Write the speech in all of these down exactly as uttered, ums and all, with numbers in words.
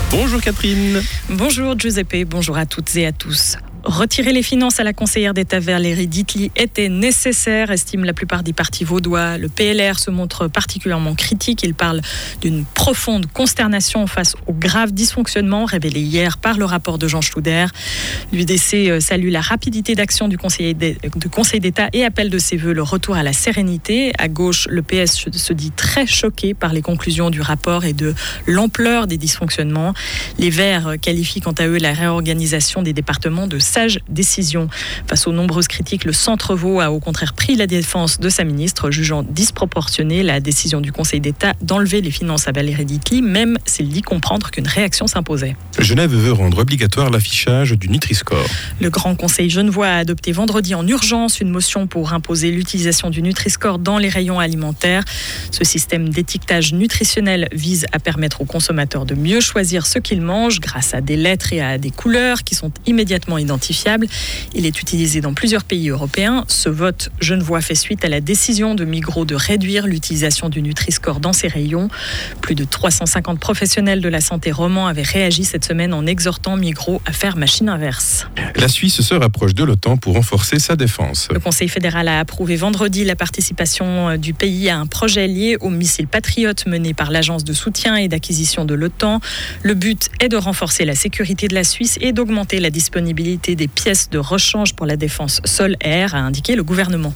Bonjour Catherine. Bonjour Giuseppe, bonjour à toutes et à tous. Retirer les finances à la conseillère d'État Valérie Ditli était nécessaire, estiment la plupart des partis vaudois. Le P L R se montre particulièrement critique. Il parle d'une profonde consternation face aux graves dysfonctionnements révélés hier par le rapport de Jean Schlüter. L'U D C salue la rapidité d'action du Conseil d'État et appelle de ses voeux le retour à la sérénité. À gauche, le P S se dit très choqué par les conclusions du rapport et de l'ampleur des dysfonctionnements. Les Verts qualifient quant à eux la réorganisation des départements de sage décision. Face aux nombreuses critiques, le Centre Vaud a au contraire pris la défense de sa ministre, jugeant disproportionnée la décision du Conseil d'État d'enlever les finances à Valérie Ditli, même s'il dit comprendre qu'une réaction s'imposait. Genève veut rendre obligatoire l'affichage du Nutri-Score. Le Grand Conseil genevois a adopté vendredi en urgence une motion pour imposer l'utilisation du Nutri-Score dans les rayons alimentaires. Ce système d'étiquetage nutritionnel vise à permettre aux consommateurs de mieux choisir ce qu'ils mangent grâce à des lettres et à des couleurs qui sont immédiatement identifiables. Il est utilisé dans plusieurs pays européens. Ce vote genevois fait suite à la décision de Migros de réduire l'utilisation du Nutri-Score dans ses rayons. Plus de trois cent cinquante professionnels de la santé romans avaient réagi cette semaine en exhortant Migros à faire machine inverse. La Suisse se rapproche de l'OTAN pour renforcer sa défense. Le Conseil fédéral a approuvé vendredi la participation du pays à un projet lié au missile Patriot mené par l'agence de soutien et d'acquisition de l'OTAN. Le but est de renforcer la sécurité de la Suisse et d'augmenter la disponibilité des pièces de rechange pour la défense sol-air, a indiqué le gouvernement.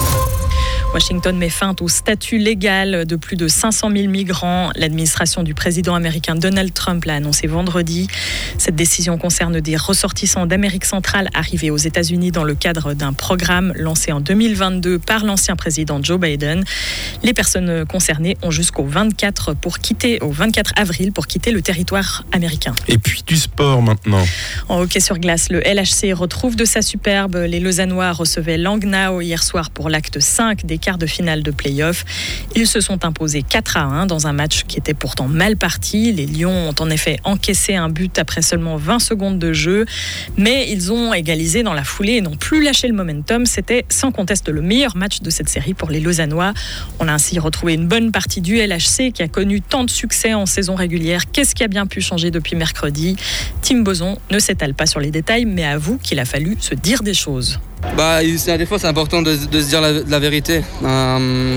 Washington met fin au statut légal de plus de cinq cent mille migrants. L'administration du président américain Donald Trump l'a annoncé vendredi. Cette décision concerne des ressortissants d'Amérique centrale arrivés aux États-Unis dans le cadre d'un programme lancé en deux mille vingt-deux par l'ancien président Joe Biden. Les personnes concernées ont jusqu'au vingt-quatre pour quitter, au vingt-quatre avril pour quitter le territoire américain. Et puis du sport maintenant. En hockey sur glace, le L H C retrouve de sa superbe. Les Lausannois recevaient Langnau hier soir pour l'acte cinq des quarts de finale de play-off. Ils se sont imposés quatre à un dans un match qui était pourtant mal parti. Les Lions ont en effet encaissé un but après seulement vingt secondes de jeu, mais ils ont égalisé dans la foulée et n'ont plus lâché le momentum. C'était sans conteste le meilleur match de cette série pour les Lausannois. On a ainsi retrouvé une bonne partie du L H C qui a connu tant de succès en saison régulière. Qu'est-ce qui a bien pu changer depuis mercredi ? Tim Boson ne s'étale pas sur les détails, mais avoue qu'il a fallu se dire des choses. Bah, des fois, c'est important de, de se dire la, la vérité. Euh,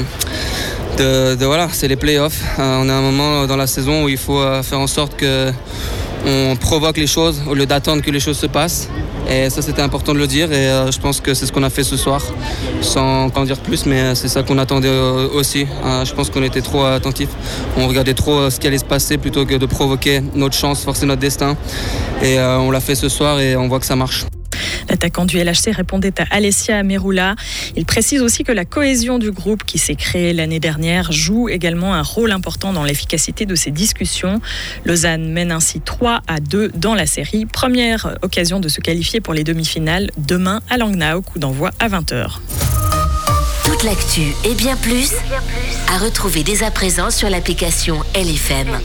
de, de, voilà, c'est les playoffs. Euh, on est à un moment dans la saison où il faut euh, faire en sorte qu'on provoque les choses au lieu d'attendre que les choses se passent. Et ça, c'était important de le dire. Et euh, je pense que c'est ce qu'on a fait ce soir, sans en dire plus, mais c'est ça qu'on attendait euh, aussi. Euh, je pense qu'on était trop attentifs. On regardait trop euh, ce qui allait se passer plutôt que de provoquer notre chance, forcer notre destin. Et euh, on l'a fait ce soir et on voit que ça marche. L'attaquant du L H C répondait à Alessia Meroula. Il précise aussi que la cohésion du groupe qui s'est créée l'année dernière joue également un rôle important dans l'efficacité de ces discussions. Lausanne mène ainsi trois à deux dans la série. Première occasion de se qualifier pour les demi-finales demain à Langnau, coup d'envoi à vingt heures. Toute l'actu et bien plus à retrouver dès à présent sur l'application L F M.